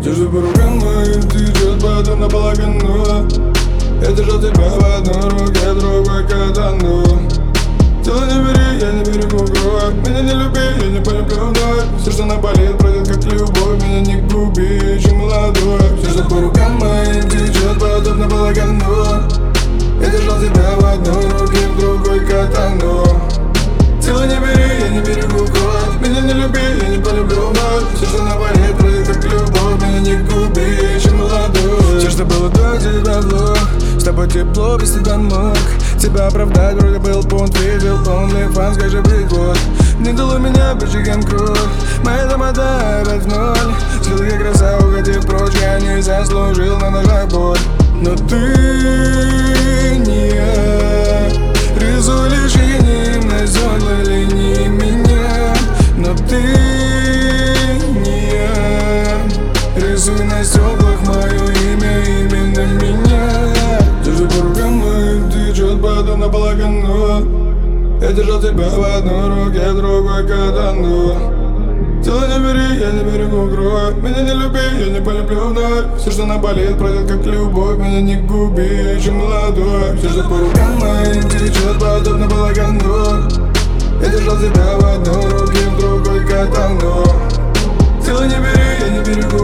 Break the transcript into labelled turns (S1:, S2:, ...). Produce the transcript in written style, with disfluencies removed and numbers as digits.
S1: Держу по рукам моим, течет потом наполовину. Я держал тебя в одной руке, другой катану. Тело не бери, я не берегу кровь. Меня не люби, я не полюблю вновь. Все, что наболит, пройдет как любовь. Меня не губи, еще молодой. Все, что по рукам моим, течет потом наполовину. Я держал тебя в одной руке, в другой катану. Тело не бери, я не берегу кровь. Меня не люби, я не полюблю вновь. Все, что наболит, пройдет как любовь. Меня не губи, еще молодой. Все, что было до тебя вновь. С тобой тепло, без тебя мог тебя оправдать, вроде был бунт, видел полный фан, скажи прикол. Не дало меня бичиган кровь, моя домота опять в ноль. Сил как краса, уходи прочь, я не заслужил на ножах боль. Но ты не я, рисуй лишь инеем на зерна линии меня. Но ты не я, рисуй на стеклах мое имя, именно меня. Держу по рукам моим, течет потом наполовину. Я держал тебя в одной руке, в другой катану. Тело не бери, я не берегу кровь. Меня не люби, я не полюблю вновь. Все, что наболит, пройдет как любовь. Меня не губи, еще молодой. Все, что по рукам моим, течет потом наполовину. Я держал тебя в одной руке, в другой катану. Тело не бери, я не берегу